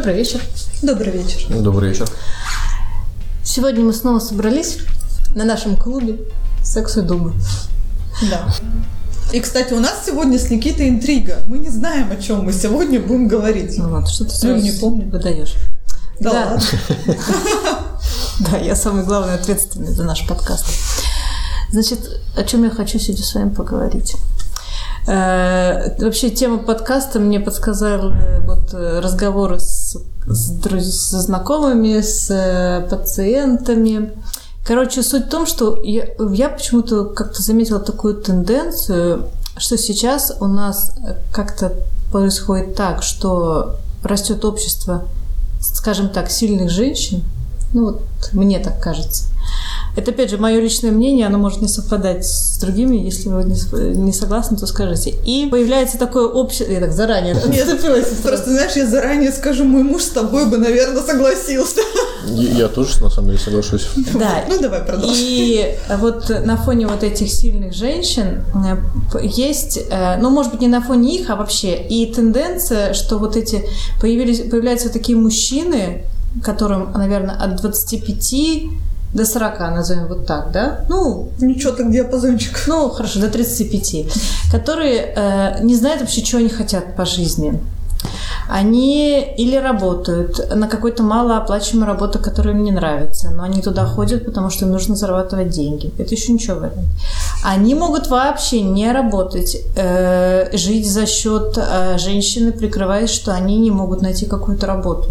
Добрый вечер. Добрый вечер. Добрый вечер. Сегодня мы снова собрались на нашем клубе «Секс и думы». Да. И, кстати, у нас сегодня с Никитой интрига. Мы не знаем, о чем мы сегодня будем говорить. Ну ладно, что ты сразу не помню. выдаешь. Да ладно. Да, я самый главный ответственный за наш подкаст. Значит, о чем я хочу сегодня с вами поговорить. Вообще, тема подкаста мне подсказали разговоры со знакомыми, с пациентами. Короче, суть в том, что я почему-то как-то заметила такую тенденцию, что сейчас у нас как-то происходит так, что растет общество, скажем так, сильных женщин. Ну вот, мне так кажется. Это, опять же, мое личное мнение, оно может не совпадать с другими. Если вы не согласны, то скажите. И появляется такое общество... Я так заранее отступилась. Просто, знаешь, я заранее скажу, мой муж с тобой бы, наверное, согласился. Я тоже, на самом деле, соглашусь. Да. Ну, давай продолжим. И вот на фоне вот этих сильных женщин есть, ну, может быть, не на фоне их, а вообще, и тенденция, что вот эти появляются такие мужчины, которым, наверное, от 25 до 40, назовем вот так, да? Ну, ничего, так диапазончик. Ну, хорошо, до 35. Которые не знают вообще, что они хотят по жизни. Они или работают на какой-то малооплачиваемой работе, которая им не нравится, но они туда ходят, потому что им нужно зарабатывать деньги. Это еще ничего в этом. Они могут вообще не работать, жить за счет женщины, прикрываясь, что они не могут найти какую-то работу.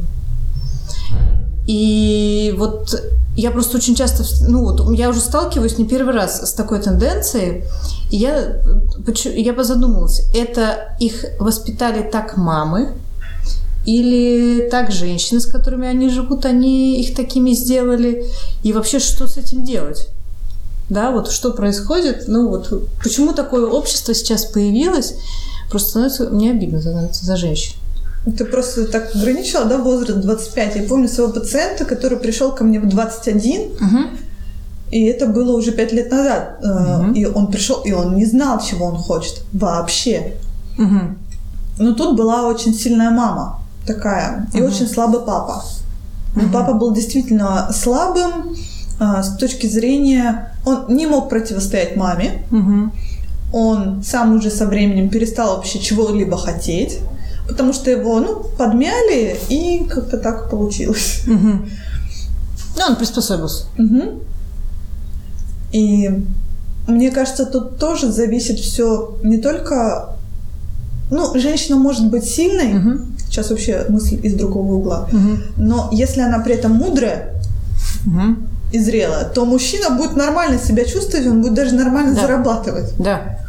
И вот я просто очень часто, я уже сталкиваюсь не первый раз с такой тенденцией, и я позадумалась, это их воспитали так мамы, или так женщины, с которыми они живут, они их такими сделали, и вообще что с этим делать? Да, вот что происходит, почему такое общество сейчас появилось, просто становится, мне обидно за женщин. Ты просто так ограничила, да, возраст 25. Я помню своего пациента, который пришел ко мне в 21, и это было уже 5 лет назад. И он пришел, и он не знал, чего он хочет вообще. Но тут была очень сильная мама такая, и очень слабый папа. Но папа был действительно слабым с точки зрения... Он не мог противостоять маме. Он сам уже со временем перестал вообще чего-либо хотеть. Потому что его, подмяли, и как-то так получилось. Он приспособился. И мне кажется, тут тоже зависит все не только... женщина может быть сильной, сейчас вообще мысль из другого угла, но если она при этом мудрая и зрелая, то мужчина будет нормально себя чувствовать, он будет даже нормально зарабатывать. Да.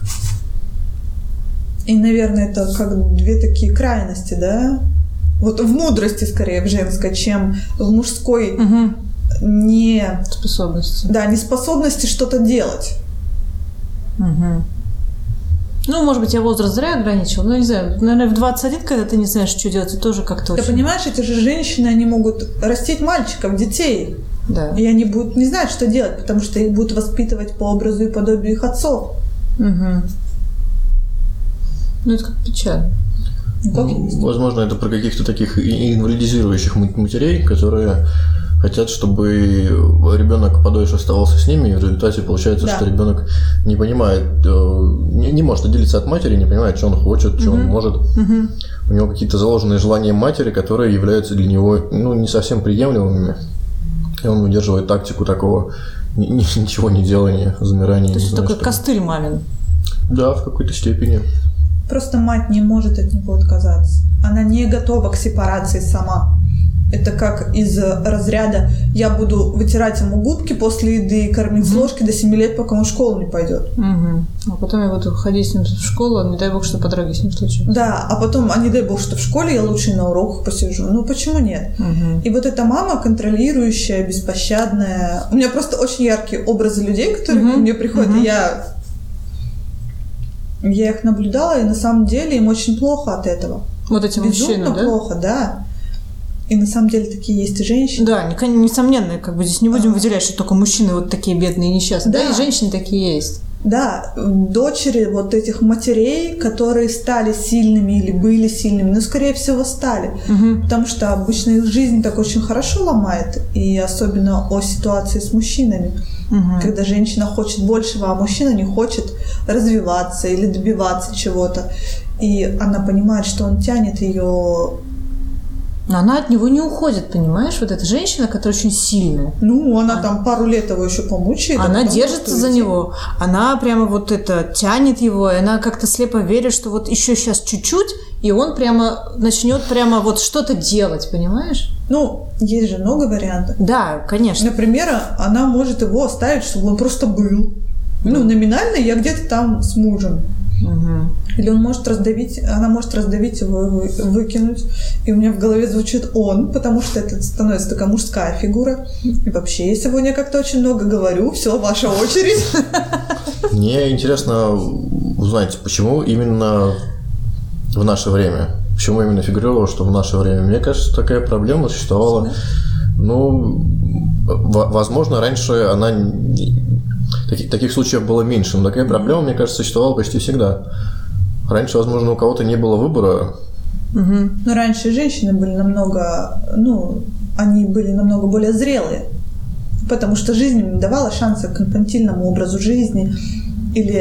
И, наверное, это как две такие крайности, да? Вот в мудрости, скорее, в женской, чем в мужской способности. Да, неспособности что-то делать. Может быть, я возраст зря ограничил, но не знаю, наверное, в 21, когда ты не знаешь, что делать, ты тоже как-то Ты понимаешь, эти же женщины, они могут растить мальчиков, детей. Да. И они будут не знать, что делать, потому что их будут воспитывать по образу и подобию их отцов. Это как печально. Возможно, это про каких-то таких инвалидизирующих матерей, которые хотят, чтобы ребенок подольше оставался с ними, и в результате получается, что ребенок не понимает, не может отделиться от матери, не понимает, что он хочет, что он может. У него какие-то заложенные желания матери, которые являются для него не совсем приемлемыми. И он выдерживает тактику такого ничего не делания, замирания. То есть такой костыль мамин. Да, в какой-то степени. Просто мать не может от него отказаться. Она не готова к сепарации сама. Это как из разряда «я буду вытирать ему губки после еды и кормить с ложки до 7 лет, пока он в школу не пойдет». А потом я буду ходить с ним в школу, не дай бог, что по дороге с ним случится. Да, а потом, не дай бог, что в школе я лучше на уроках посижу. Почему нет? И вот эта мама контролирующая, беспощадная. У меня просто очень яркие образы людей, которые ко мне приходят, и я их наблюдала, и на самом деле им очень плохо от этого. Вот эти мужчины, да? Плохо, да. И на самом деле такие есть и женщины. Да, несомненно, здесь не будем выделять, что только мужчины вот такие бедные и несчастные. Да, и женщины такие есть. Да, дочери вот этих матерей, которые стали сильными или были сильными, но, скорее всего, стали. Потому что обычно их жизнь так очень хорошо ломает, и особенно о ситуации с мужчинами. Когда женщина хочет большего, а мужчина не хочет развиваться или добиваться чего-то. И она понимает, что он тянет ее... Но она от него не уходит, понимаешь? Вот эта женщина, которая очень сильная. Ну, она там пару лет его еще помучает. Она держится за него. Она прямо вот это тянет его, и она как-то слепо верит, что вот еще сейчас чуть-чуть, и он прямо начнет прямо вот что-то делать, понимаешь? Ну, есть же много вариантов. Да, конечно. Например, она может его оставить, чтобы он просто был. Ну, номинально я где-то там с мужем. Или он может раздавить, она может раздавить его, выкинуть. И у меня в голове звучит он, потому что это становится такая мужская фигура. И вообще, я сегодня как-то очень много говорю. Все, ваша очередь. Мне интересно узнать, почему именно в наше время? Почему именно фигурировало, что в наше время? Мне кажется, такая проблема существовала. Ну, возможно, раньше она... Таких случаев было меньше, но такая проблема, мне кажется, существовала почти всегда. Раньше, возможно, у кого-то не было выбора. Но раньше женщины были намного, они были намного более зрелые, потому что жизнь им давала шансы к инфантильному образу жизни, или,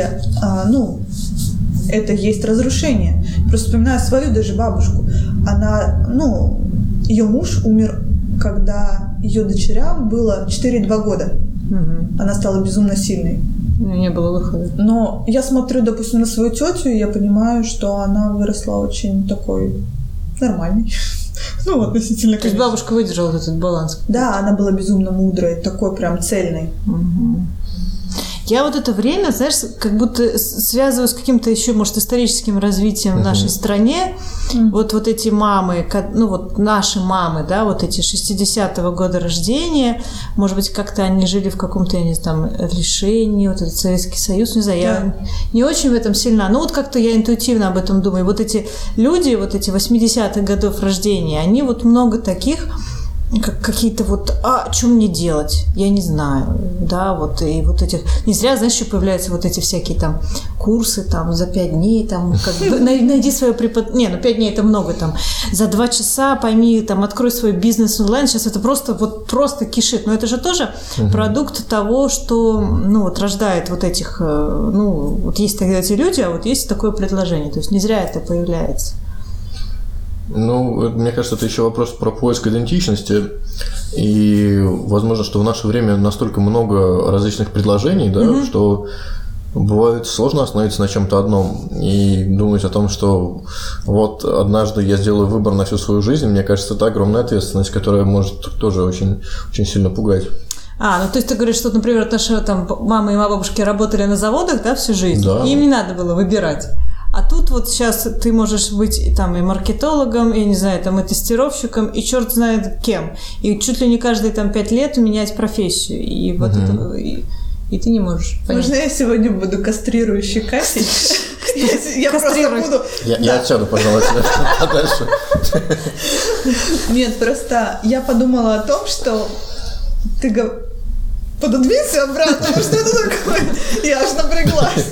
это есть разрушение. Просто вспоминаю свою даже бабушку. Она, ее муж умер, когда ее дочерям было 4-2 года. Она стала безумно сильной. Не было выхода. Но я смотрю, допустим, на свою тетю, и я понимаю, что она выросла очень такой нормальной. Относительно. То есть бабушка выдержала вот этот баланс. Да, она была безумно мудрой, такой прям цельной. Я вот это время, знаешь, как будто связываю с каким-то еще, может, историческим развитием в нашей стране. Вот эти мамы, наши мамы, да, вот эти 60-го года рождения, может быть, как-то они жили в каком-то, я не знаю, там, лишении, вот этот Советский Союз, не знаю, я не очень в этом сильна, но вот как-то я интуитивно об этом думаю. Вот эти люди, вот эти 80-х годов рождения, они вот много таких... как какие-то что мне делать? Я не знаю, да, и вот этих... Не зря, знаешь, еще появляются вот эти всякие там курсы там за 5 дней, там, найди свою 5 дней это много, там, за 2 часа пойми, там, открой свой бизнес онлайн, сейчас это просто кишит, но это же тоже продукт того, что, рождает вот этих, есть тогда эти люди, а вот есть такое предложение, то есть не зря это появляется. Мне кажется, это еще вопрос про поиск идентичности. И возможно, что в наше время настолько много различных предложений, да, что бывает сложно остановиться на чем-то одном и думать о том, что вот однажды я сделаю выбор на всю свою жизнь. Мне кажется, это огромная ответственность, которая может тоже очень, очень сильно пугать. То есть ты говоришь, что, например, наши там мама и бабушки работали на заводах, да, всю жизнь, да. И им не надо было выбирать. А тут вот сейчас ты можешь быть там и маркетологом, я не знаю, там и тестировщиком, и черт знает кем. И чуть ли не каждые там 5 лет менять профессию. И вот это... И ты не можешь понять. Можно я сегодня буду кастрирующей Катей? Я просто буду... Я отсяду, пожалуйста, подальше. Нет, просто я подумала о том, что ты... Пододвинься обратно, что это такое? Я аж напряглась.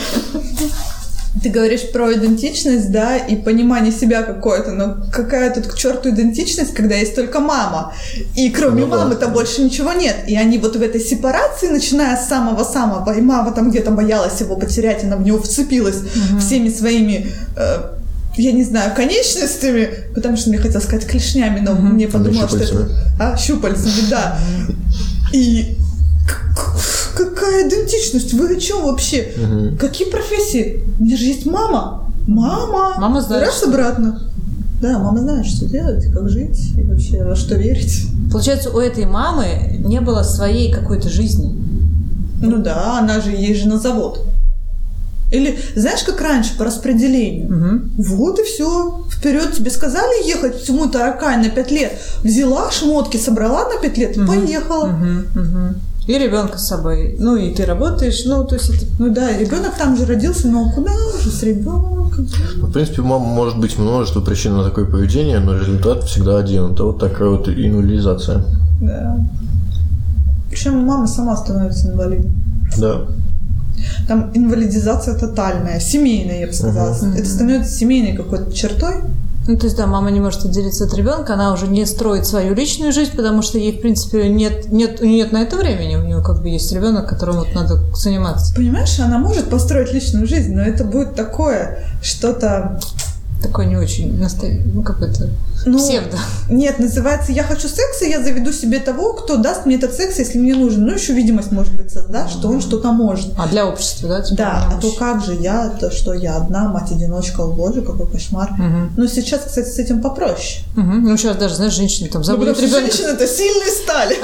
Ты говоришь про идентичность, да, и понимание себя какое-то, но какая тут к черту идентичность, когда есть только мама, и кроме мамы-то больше ничего нет, и они вот в этой сепарации, начиная с самого-самого, и мама там где-то боялась его потерять, она в него вцепилась всеми своими, я не знаю, конечностями, потому что мне хотелось сказать клешнями, но мне подумала, что это... щупальцами, да, и... Какая идентичность? Вы о чем вообще? Какие профессии? У меня же есть мама. Мама знает. Раз обратно. Да, мама знает, что делать, как жить и вообще во что верить. Получается, у этой мамы не было своей какой-то жизни. Ну да, она же ей же на завод. Или, знаешь, как раньше, по распределению. Вот и все. Вперед тебе сказали ехать всему таракань на 5 лет. Взяла шмотки, собрала на 5 лет и поехала. И ребенка с собой. И ты работаешь, то есть это... да, и ребенок там же родился, но куда уже с ребенком? В принципе, у мамы может быть множество причин на такое поведение, но результат всегда один. Это вот такая вот инвалидизация. Да. Причем мама сама становится инвалидом. Да. там инвалидизация тотальная, семейная, я бы сказала. Это становится семейной какой-то чертой. Ну, то есть, да, мама не может отделиться от ребенка, она уже не строит свою личную жизнь, потому что ей, в принципе, у нее нет на это времени, у нее как бы есть ребенок, которому вот надо заниматься. Понимаешь, она может построить личную жизнь, но это будет такое, что-то... Такое не очень настоящее, какое-то псевдо. Нет, называется «Я хочу секса, я заведу себе того, кто даст мне этот секс, если мне нужен». Ну, еще видимость, может быть, создашь, что он что-то может. А для общества, да? Типа, да, а то как же я, то что я одна, мать-одиночка, боже, какой кошмар. Но сейчас, кстати, с этим попроще. Ну, сейчас даже, знаешь, женщины там забудут ребенка. Женщины-то сильные стали.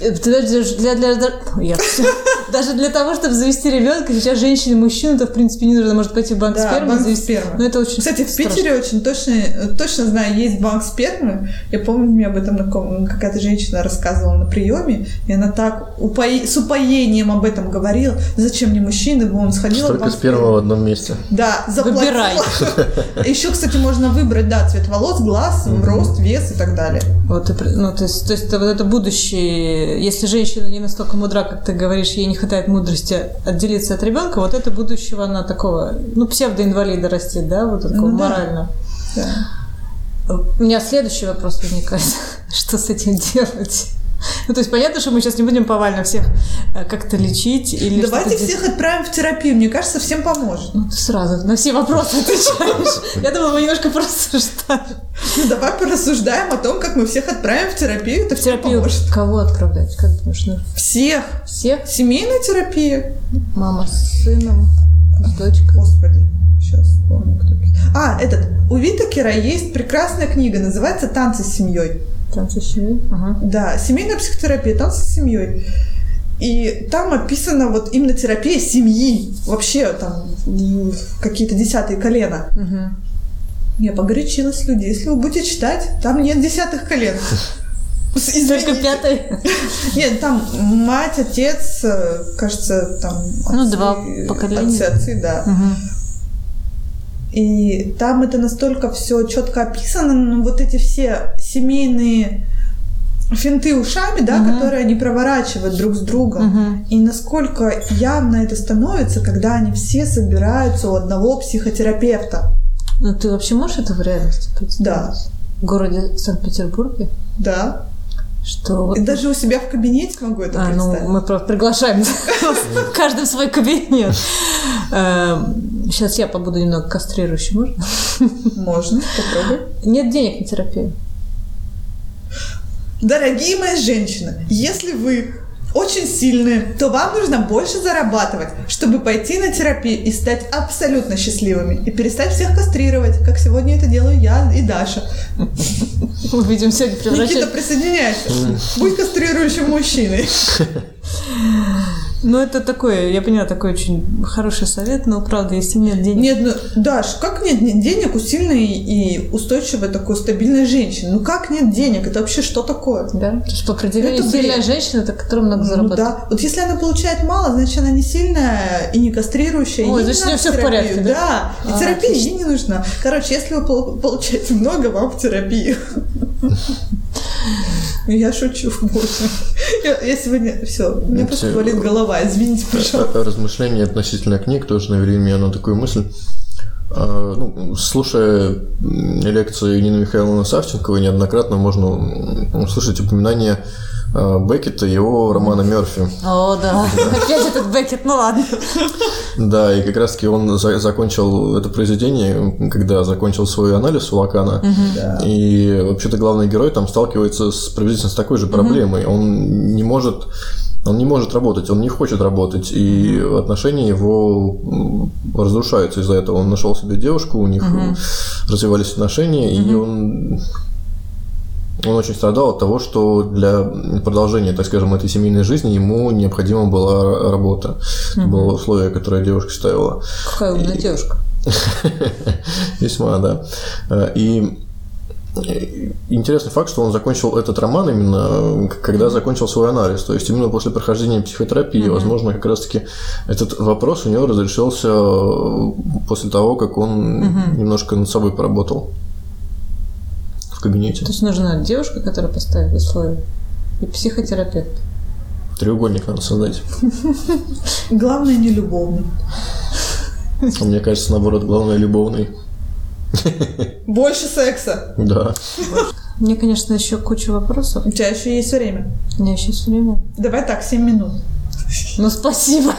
Даже для того, чтобы завести ребенка, сейчас женщине и мужчину-то, в принципе, не нужно. Может пойти в банк спермы завести. Но это очень Кстати, в Питере очень точно знаю, есть банк спермы. Я помню, мне об этом какая-то женщина рассказывала на приеме, и она так с упоением об этом говорила. Зачем мне мужчины? Он сходил в банк Только сперма в одном месте. Да, заплатила. Выбирай. Еще, кстати, можно выбрать, да, цвет волос, глаз, рост, вес и так далее. Вот, ну, то есть вот это будущее. Если женщина не настолько мудра, как ты говоришь, ей не хватает мудрости отделиться от ребенка, вот это будущего она такого, псевдоинвалида растет, да, вот такого морально. Да. У меня следующий вопрос возникает. Что с этим делать? Ну, то есть понятно, что мы сейчас не будем повально всех как-то лечить или давайте всех отправим в терапию, мне кажется, всем поможет. Ну, ты сразу на все вопросы отвечаешь. Я думала, мы немножко порассуждаем. Ну, давай порассуждаем о том, как мы всех отправим в терапию, это всем терапию поможет. Кого отправлять? Как думаешь? Всех. Всех? Семейная терапия. Мама с сыном, с дочкой. Господи, сейчас вспомню, кто. У Витакера есть прекрасная книга, называется «Танцы с семьей». Танцы с семьей? Ага. Да, семейная психотерапия, танцы с семьей. И там описана вот именно терапия семьи. Вообще там какие-то 10-е колена. Я погорячилась, люди. Если вы будете читать, там нет 10-х колен. Только 5-е? Нет, там мать, отец, кажется, там отцы, 2 поколения. Отцы, да. И там это настолько все четко описано, но вот эти все семейные финты ушами, да, которые они проворачивают друг с другом. И насколько явно это становится, когда они все собираются у одного психотерапевта. Ну, ты вообще можешь это в реальности представить? Да. В городе Санкт-Петербурге? Да. Что... И даже у себя в кабинете могу это представить. Ну, мы приглашаем каждый в свой кабинет. Сейчас я побуду немного кастрирующей, можно? Можно, попробуй. Нет денег на терапию. Дорогие мои женщины, если вы очень сильные, то вам нужно больше зарабатывать, чтобы пойти на терапию и стать абсолютно счастливыми. И перестать всех кастрировать, как сегодня это делаю я и Даша. Мы видим сегодня превращать... Никита, присоединяйся. Будь кастрирующим мужчиной. Ну, это такой, я поняла, такой очень хороший совет, но, правда, если нет денег... Нет, ну, Даш, как нет денег у сильной и устойчивой такой стабильной женщины? Ну, как нет денег? Это вообще что такое? Да, то есть по определению сильная женщина, это которая много зарабатывает. Да, вот если она получает мало, значит, она не сильная и не кастрирующая. Ой, значит, у нее все в порядке, да? Да, и терапия ей не нужна. Короче, если вы получаете много, вам в терапию. Я шучу, боже. Я сегодня... Все, мне просто болит голова, извините, пожалуйста. Размышления относительно книг тоже навели меня на такую мысль. Слушая лекции Нины Михайловны Савченковой, неоднократно можно услышать упоминание Беккета и его романа «Мёрфи». О, да. Опять этот Беккет, ну ладно. Да, и как раз-таки он закончил это произведение, когда закончил свой анализ у Лакана. И вообще-то главный герой там сталкивается приблизительно с такой же проблемой. Он не может работать, он не хочет работать, и отношения его разрушаются из-за этого. Он нашел себе девушку, у них развивались отношения, и он очень страдал от того, что для продолжения, так скажем, этой семейной жизни ему необходима была работа. Это было условие, которое девушка ставила. Какая умная девушка. Весьма, да. И интересный факт, что он закончил этот роман именно когда закончил свой анализ. То есть именно после прохождения психотерапии, возможно, как раз-таки этот вопрос у него разрешился после того, как он немножко над собой поработал в кабинете. То есть нужна девушка, которая поставит условия, и психотерапевт. Треугольник надо создать. Главное, не любовный. А мне кажется, наоборот, главное любовный. Больше секса. Да. Мне, конечно, еще куча вопросов. У тебя еще есть время. У меня еще есть время. Давай так, 7 минут. Ну, спасибо.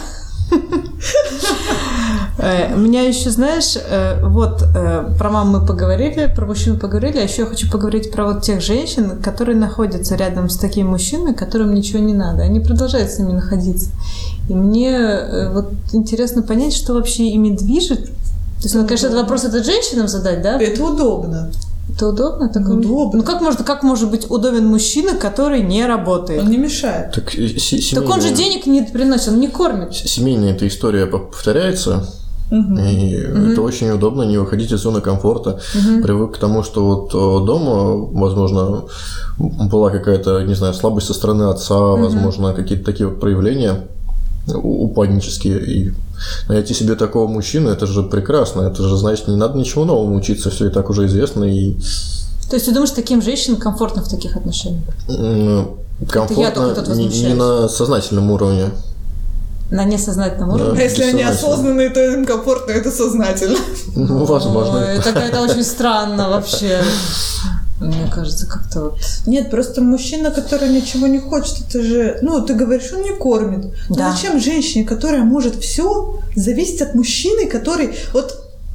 У меня еще, знаешь, вот про маму мы поговорили, про мужчину поговорили, а еще я хочу поговорить про вот тех женщин, которые находятся рядом с такими мужчинами, которым ничего не надо. Они продолжают с ними находиться. И мне вот интересно понять, что вообще ими движет. То есть, конечно, этот вопрос это женщинам задать, да? Это удобно. Это удобно? Удобно. Ну как может быть удобен мужчина, который не работает? Он не мешает. Так он же денег не приносит, он не кормит. Семейная эта история повторяется. И это очень удобно, не выходить из зоны комфорта. Привык к тому, что вот дома, возможно, была какая-то, не знаю, слабость со стороны отца, возможно, какие-то такие вот проявления упаднические. И найти себе такого мужчину, это же прекрасно. Это же, значит, не надо ничего нового учиться, все и так уже известно. И... То есть ты думаешь, таким женщинам комфортно в таких отношениях? Комфортно не на сознательном уровне. На несознательном уровне? А если они осознанные, то им комфортно, это сознательно. Ну, возможно. Это очень странно вообще. Мне кажется, как-то вот... Нет, просто мужчина, который ничего не хочет, это же... Ну, ты говоришь, он не кормит. Но да. Зачем женщине, которая может все, зависеть от мужчины, который... Вот...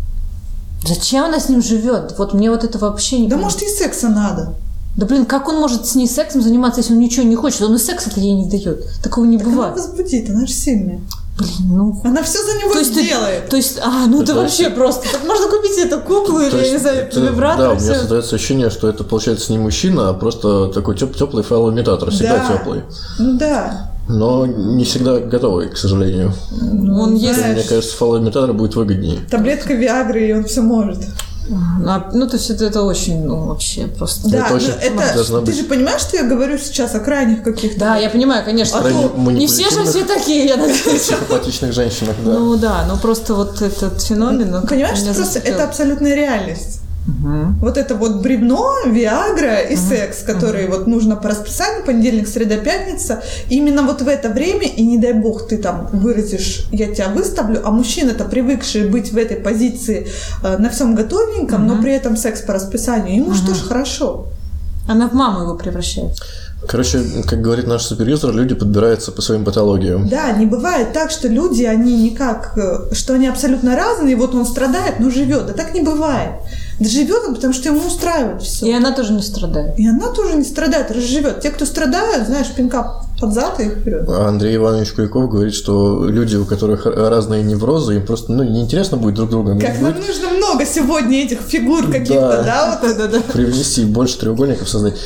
Зачем она с ним живет? Вот мне вот это вообще не... Да может, и секса надо. Да блин, как он может с ней сексом заниматься, если он ничего не хочет? Он и секса-то ей не дает. Такого не бывает. Она возбудит, она же сильная. Блин, ну... Она все за него сделает. То есть, это вообще просто... Так можно купить эту куклу или, я не знаю, вибратор. Да, у меня создается ощущение, что это, получается, не мужчина, а просто такой теплый файлоимитатор. Всегда теплый. Ну да. Но не всегда готовый, к сожалению. Он есть... Мне кажется, файлоимитатор будет выгоднее. Таблетка Виагры, и он все может. Ну, то есть это очень, вообще просто... Да, это ты же понимаешь, что я говорю сейчас о крайних каких-то... Да, я понимаю, конечно. Не все же все такие, я надеюсь. Психопатичных женщинах, да. Ну да, но просто вот этот феномен... Понимаешь, что просто это абсолютная реальность. Вот это вот бревно, Виагра и секс, который вот нужно по расписанию, понедельник, среда, пятница. Именно вот в это время, и не дай бог ты там выразишь, я тебя выставлю, а мужчина-то привыкший быть в этой позиции на всем готовеньком, но при этом секс по расписанию, ему что ж хорошо. Она в маму его превращает. Короче, как говорит наш супервизор, люди подбираются по своим патологиям. Да, не бывает так, что люди, они никак, что они абсолютно разные, вот он страдает, но живет. Да так не бывает. Да живет он, потому что ему устраивает все. И она тоже не страдает. И она тоже не страдает, разживет. Те, кто страдают, знаешь, пинка под зад и вперед. Андрей Иванович Куликов говорит, что люди, у которых разные неврозы, им просто неинтересно будет друг друга. Как нам нужно много сегодня этих фигур каких-то, да? Вот. Привнести больше треугольников создать.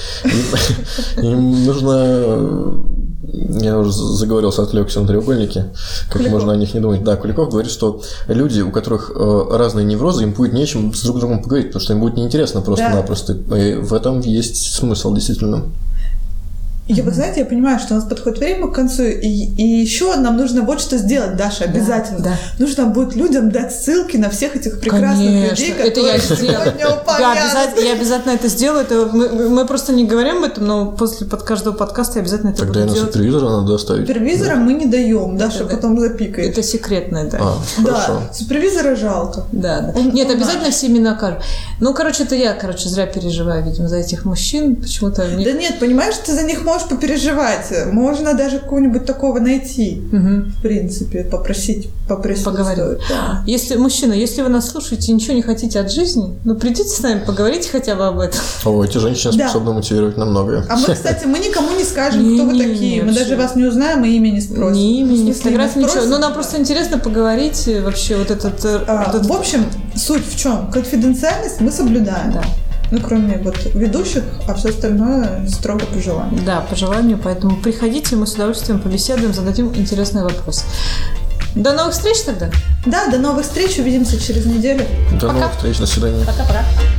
Им нужно... Я уже заговорился, отвлекся на треугольники. Как Куликов. Можно о них не думать. Да, Куликов говорит, что люди, у которых разные неврозы, им будет нечем с друг другом поговорить, потому что им будет неинтересно просто-напросто. И в этом есть смысл, действительно. Я вот, знаете, я понимаю, что у нас подходит время к концу, и еще нам нужно вот что сделать, Даша, обязательно. Да. Нужно будет людям дать ссылки на всех этих прекрасных людей, которые это я обязательно это сделаю. Мы просто не говорим об этом, но после каждого подкаста я обязательно это буду делать. Тогда и на супервизора надо оставить. Супервизора мы не даем, Даша потом запикает. Это секретное, да. Хорошо. Супервизора жалко. Да. Нет, обязательно все имена кажут. Ну, это я, зря переживаю, видимо, за этих мужчин. Почему-то... Да нет, понимаешь, ты за них можешь попереживать. Можно даже какого-нибудь такого найти. В принципе, попросить поприсутствовать. Да. Мужчина, если вы нас слушаете и ничего не хотите от жизни, придите с нами, поговорите хотя бы об этом. Эти женщины способны мотивировать на многое. А мы, кстати, никому не скажем, кто вы такие. Мы даже вас не узнаем и имя не спросим. Ни имя, ни фотографии, ничего. Нам просто интересно поговорить вообще вот этот... В общем, суть в чем? Конфиденциальность мы соблюдаем. Да. Кроме ведущих, а все остальное строго по желанию. Да, по желанию, поэтому приходите, мы с удовольствием побеседуем, зададим интересные вопросы. До новых встреч тогда? Да, до новых встреч, увидимся через неделю. До новых встреч, до свидания. Пока-пока.